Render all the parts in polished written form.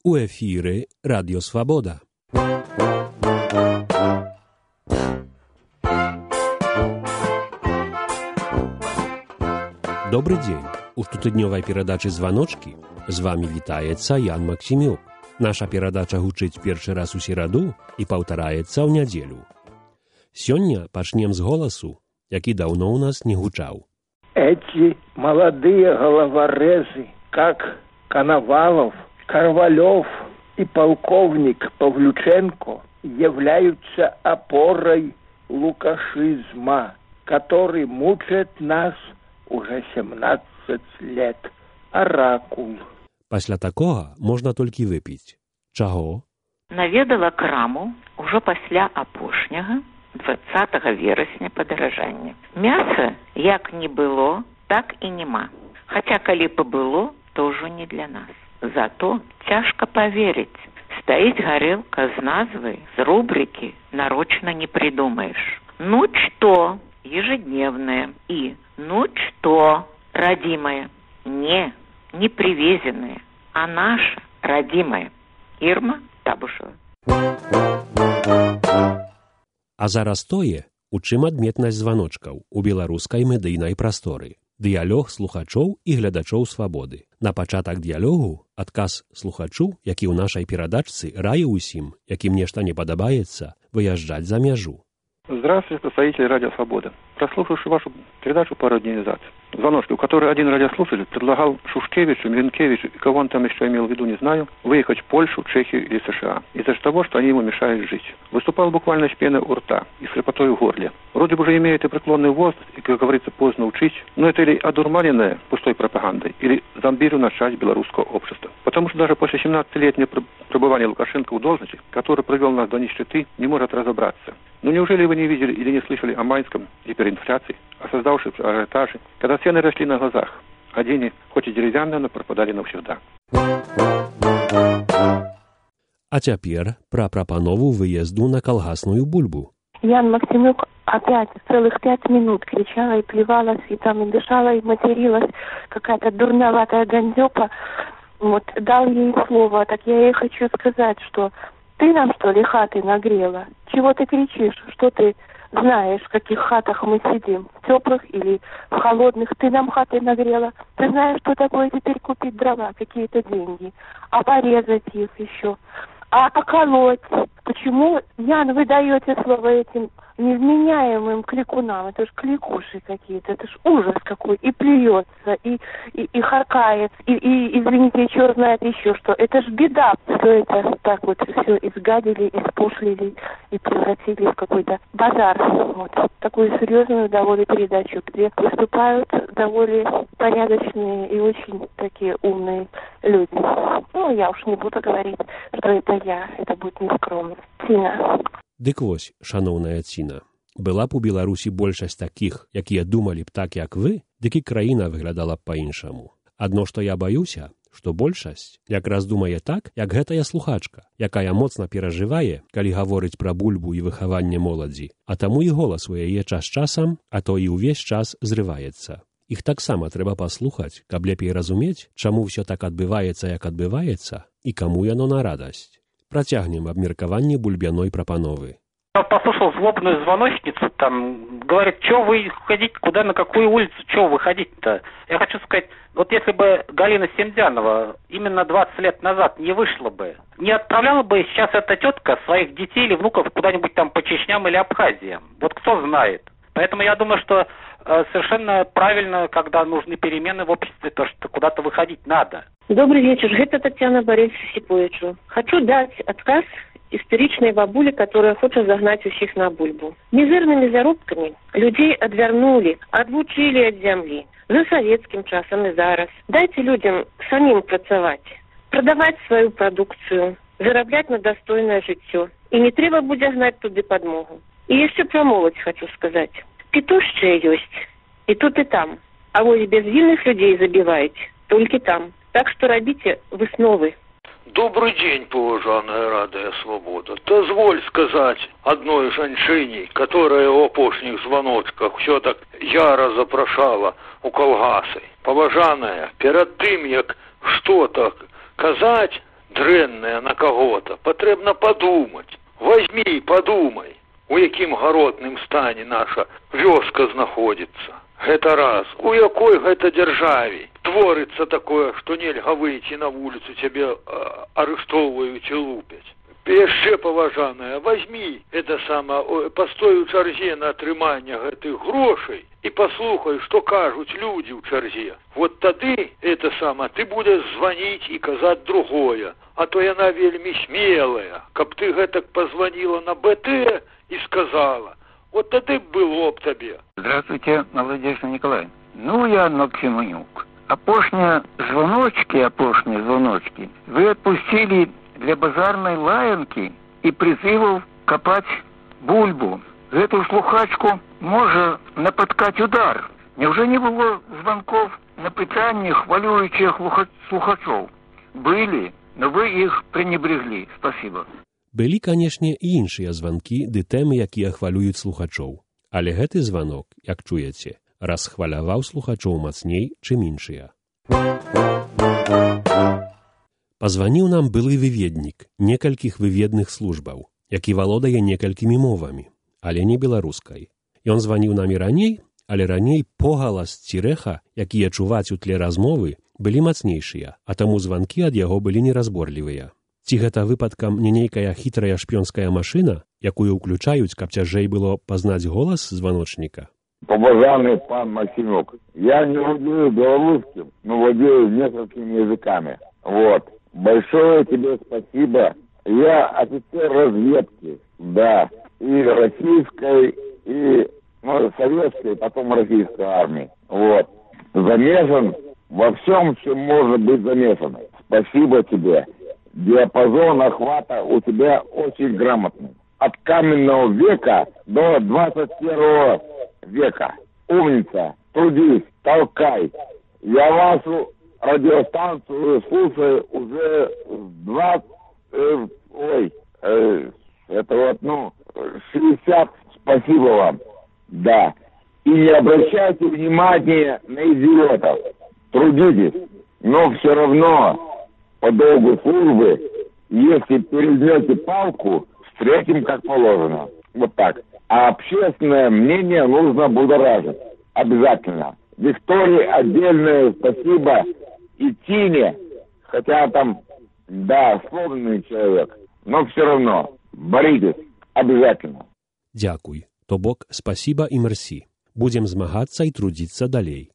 У эфіры Радіо Свабода. Добрый дзень. У штотыднёвай перадачы «Званочкі» з вамі вітаецца Ян Максімюк. Наша перадача гучыць першы раз у сераду і паўтараецца ў нядзелю. Сёння пачнем з голасу, які даўно ў нас не гучаў. Эти молодые головорезы, как Коновалов, Карвалев и полковник Павлюченко, являются опорой лукашизма, который мучает нас уже 17 лет. Оракул. Пасля такога можна толькі выпіць. Чаго? Наведала краму ўжо пасля апошняга 20 верасня падаражання. Мяса як не было, так і нема. Хаця калі пабыло, то ўжо не для нас. Зато цяжка поверить. Стоит горелка с назвой, с рубрики «Нарочно не придумаешь». Ну что, ежедневное. И ну что, родимое. Не привезенное, а наше, родимое. Ирма Табушева. А зараз тое, у чым адметнасць званочкаў у беларускай медыйнай прасторы. Дыялог слухачоў і глядачоў Свабоды. На пачатак дыялогу адказ слухачу, які ў нашай перадачцы раіў усім, якім нешта не падабаецца, выязджаць за мяжу. Здравствуйте, представители Радио Свобода. Прослушавший вашу передачу пару дней назад, звоночки, у которой один радиослушатель предлагал Шушкевичу, Миленкевичу и кого он там еще имел в виду, не знаю, выехать в Польшу, Чехию или США из-за того, что они ему мешают жить. Выступал буквально с пеной у рта и с хрипотой в горле. Вроде бы уже имеет и преклонный возраст, и, как говорится, поздно учить, но это или одурманенное пустой пропагандой, или зомбированная часть белорусского общества. Потому что даже после 17-летнего пребывания Лукашенко в должности, который привел нас до нищеты, не может разобраться. Ну неужели вы не видели или не слышали о майском гиперинфляции, о создавшемся ажиотаже, когда цены росли на глазах, а деньги, хоть и деревянные, но пропадали навсегда. А цяпер пра прапанову выезду на калгасную бульбу. Ян Максимюк опять целых 5 минут кричала и плевалась, и там и дышала, и материлась, какая-то дурноватая гандёпа. Вот, дал ей слово, так я ей хочу сказать, что ты нам, что ли, хаты нагрела? Чего ты кричишь? Что ты знаешь, в каких хатах мы сидим? В теплых или в холодных? Ты нам хаты нагрела? Ты знаешь, что такое теперь купить дрова, какие-то деньги? А порезать их еще? А поколоть? Почему, Ян, вы даете слово этим невменяемым кликунам? Это ж кликуши какие-то, это ж ужас какой. И плюется, и харкает, и извините, черт знает еще что. Это ж беда. Все это так вот все изгадили, испошлили и превратили в какой-то базар. Вот. Такую серьезную довольно передачу, где выступают довольно порядочные и очень такие умные люди. Ну, я уж не буду говорить, что это я. Это будет нескромно. Ціна. Дык вось, шаноўная Ціна, была б у Беларусі большасць такіх, якія думалі б так, як вы, дык і краіна выглядала б па-іншаму. Адно, што я баюся, што большасць якраз думае так, як гэтая слухачка, якая моцна перажывае, калі гаворыць пра бульбу і выхаванне моладзі, а таму і голас у яе час-часам, а то і ўвесь час зрываецца. Іх таксама трэба паслухаць, каб лепей разумець, чаму ўсё так адбываецца, як адбываецца, і каму яно на радасць. Процягнем обмеркование бульбяной пропановы. Послушал злобную звоночницу, там, говорит, что вы ходите, куда, на какую улицу, что вы ходите-то? Я хочу сказать, вот если бы Галина Семдянова именно 20 лет назад не вышла бы, не отправляла бы сейчас эта тетка своих детей или внуков куда-нибудь там по Чечням или Абхазиям. Вот кто знает. Поэтому я думаю, что совершенно правильно, когда нужны перемены в обществе, то что куда-то выходить надо. Добрый вечер, это Татьяна Борисовна Сипуевичу. Хочу дать отказ истеричной бабуле, которая хочет загнать всех на бульбу. Мизерными заробками людей отвернули, отлучили от земли. За советским часом и зараз. Дайте людям самим працевать, продавать свою продукцию, зараблять на достойное житье. И не треба будет гнать туды подмогу. И еще про молодь хочу сказать. Петушчая есть и тут, и там. А вот безвинных людей забиваете только там. Так что робите высновы. Добрый день, поважанная Радио Свобода. Дозволь сказать одной женщине, которая в опошних звоночках все так яро запрошала у колгасы. Поважанная, перед тем, як что-то казать, дрэннае на каго-то, патрэбна падумаць. Возьми, подумай, у якім гаротным стане наша вёска знаходзіцца. Гэта раз. У якой гэта дзяржаве творыцца такое, што нельга выйти на вуліцу, цябе арыштоўваюць і лупяць. Яшчэ, паважаная, возьми это самое, постой у чарзе на атрыманне гэтых грошай і паслухай, што кажуць людзі ў чарзе. Вот тады это самое, ты будзеш званіць і казаць другое. А то яна вельмі смелая, каб ты гэтак позвонила на БТ и сказала, вот тады было б табе. Здравствуйте, Надежда Николаевна. Ну, я Максимонюк. Апошние звоночки вы отпустили для базарной лаянки и призывов копать бульбу. Эту слухачку може напаткать удар. Невже не было звонков на питание хвалюющих слухачов? Были. Но вы их пренебрегли. Спасибо. Былі, канешне, і іншыя званкі ды тэмы, якія хвалююць слухачоў. Але гэты званок, як чуеце, расхваляваў слухачоў мацней, чым іншыя. Пазваніў нам былы выведнік некалькіх выведных службаў, які валодае некалькімі мовамі, але не беларускай. Ён званіў нам і раней, але раней погалас ці рэха, якія чуваць у тле размовы, былі мацнейшыя, а таму званкі ад яго былі неразборлівыя. Ці гэта выпадкам не нейкая хітрая шпіёнская машына, якую ўключаюць, каб цяжэй было пазнаць голас званочніка? Уважаемый пан Максимюк, я не владею белорусским, но владею несколькими языками. Вот. Большое тебе спасибо. Я офицер разведки, да, и российской, и советской, потом российской армии. Вот. Замешан во всем, чем можно быть замешанным. Спасибо тебе. Диапазон охвата у тебя очень грамотный. От каменного века до 21 века. Умница. Трудись, толкай. Я вашу радиостанцию слушаю уже 60. Спасибо вам. Да. И не обращайте внимания на идиотов. Трудитесь. Но все равно по долгу службы, если перейдете палку, встретим как положено. Вот так. А общественное мнение нужно будоражить. Обязательно. Виктории отдельное спасибо. И Тине, хотя там, да, сложный человек, но все равно боритесь. Обязательно. Дякуй. То бок, спасибо і мерсі. Будзем змагацца і трудзіцца далей.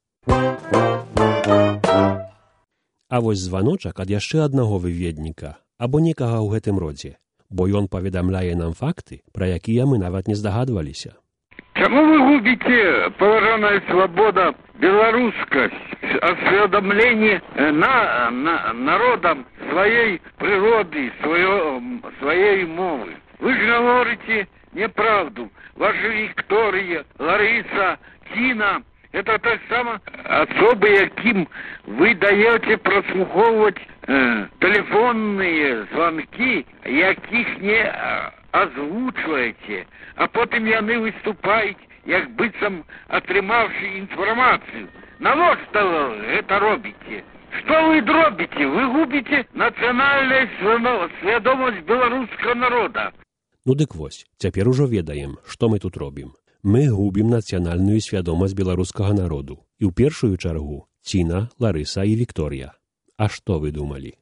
А вось званочак ад яшчэ аднаго выведніка, або некага ў гэтым родзе, бо ён паведамляе нам факты, пра якія мы нават не здагадваліся. Чаму вы губите, поважаная свобода, белорусскость, осведомление народом своей природы, своей мовы? Вы же говорите неправду. Ваши Виктория, Лариса, Тина, это так само особо, яким вы даете прослуховывать телефонные звонки, яких не озвучуєте, а потім яны выступають, як быццам атрымавши інфармацыю. Навошта это робите? Что вы дробите? Вы губите национальную свядомость белорусского народа. Ну дык вось, цяпер ужо ведаем, што мы тут робім. Мы губім нацыянальную свядомасць беларускага народу. І ў першую чаргу Ціна, Ларыса і Вікторія. А што вы думалі?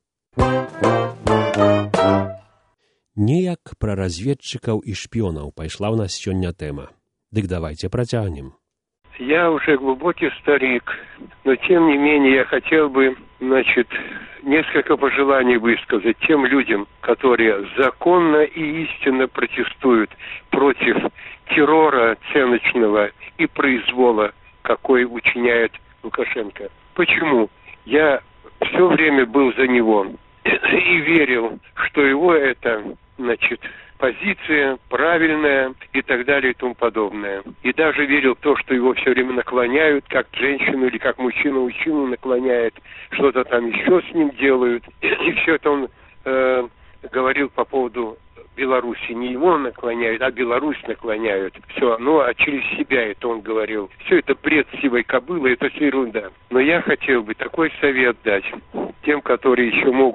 Неяк пра разведчыкаў і шпіёнаў пайшла ў нас сёння тэма. Дык давайте працягнем. Я уже глубокий старик, но тем не менее я хотел бы, несколько пожеланий высказать тем людям, которые законно и истинно протестуют против террора ценочного и произвола, какой учиняет Лукашенко. Почему? Я все время был за него и верил, что его это, позиция правильная и так далее и тому подобное. И даже верил в то, что его все время наклоняют, как женщину или как мужчину наклоняет, что-то там еще с ним делают. И все это он говорил по поводу Беларуси. Не его наклоняют, а Беларусь наклоняют. Все, а через себя это он говорил. Все это бред сивой кобылы, это все ерунда. Но я хотел бы такой совет дать тем, которые еще могут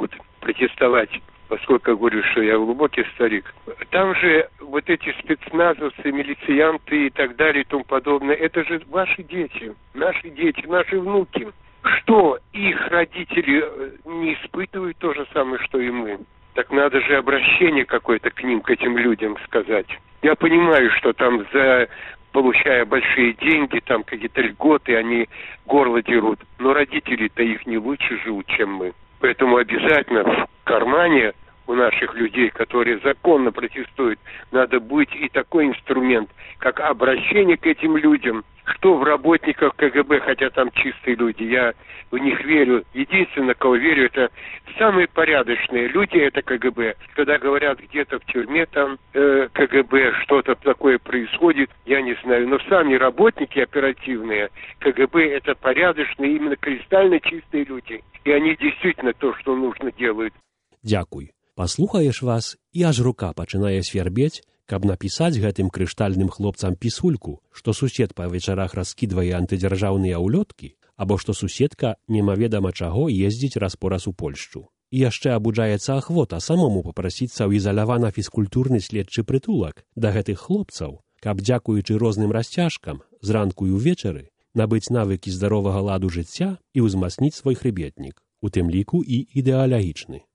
протестовать, поскольку я говорю, что я глубокий старик. Там же вот эти спецназовцы, милицианты и так далее и тому подобное, это же ваши дети, наши внуки. Что их родители не испытывают то же самое, что и мы? Так надо же обращение какое-то к ним, к этим людям сказать. Я понимаю, что там получая большие деньги, там какие-то льготы, они горло дерут. Но родители-то их не лучше живут, чем мы. Поэтому обязательно в кармане у наших людей, которые законно протестуют, надо быть и такой инструмент, как обращение к этим людям. Что в работниках КГБ, хотя там чистые люди, я в них верю. Единственное, кого верю, это самые порядочные люди, это КГБ. Когда говорят, где-то в тюрьме там КГБ, что-то такое происходит, я не знаю. Но сами работники оперативные КГБ, это порядочные, именно кристально чистые люди. И они действительно то, что нужно, делают. Дзякуй. Паслухаеш вас, і аж рука пачынае свярбець, каб напісаць гэтым крыштальным хлопцам пісульку, што сусед па вечарах раскідвае антыдзяржаўныя ўлёткі, або што суседка немаведама чаго ездзіць раз-пораз у Польшчу. І яшчэ абуджаецца ахвота самому папрасіцца ў ізалявана-фізкультурны следчы прытулак да гэтых хлопцаў, каб, дзякуючы розным расцяжкам, зранку і ўвечары, набыць навыкі здаровага ладу жыцця і ўзмацніць свой хребетнік, у тым ліку і ідэалагічны.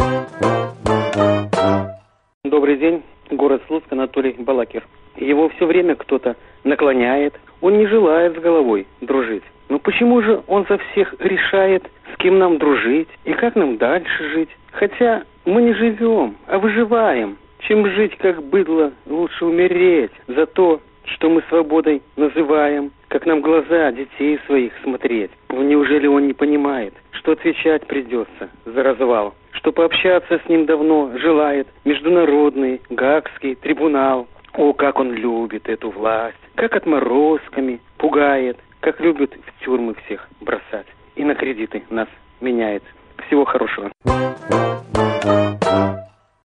Добрый день, город Слуцк, Анатолий Балакир. Его все время кто-то наклоняет, он не желает с головой дружить. Но почему же он за всех решает, с кем нам дружить и как нам дальше жить? Хотя мы не живем, а выживаем. Чем жить как быдло, лучше умереть за то, что мы свободой называем, как нам глаза детей своих смотреть. Неужели он не понимает, что отвечать придется за развал? Что пообщаться с ним давно желает Международный Гаагский трибунал. О, как он любит эту власть, как отморозками пугает, как любит в тюрьмы всех бросать и на кредиты нас меняет. Всего хорошего.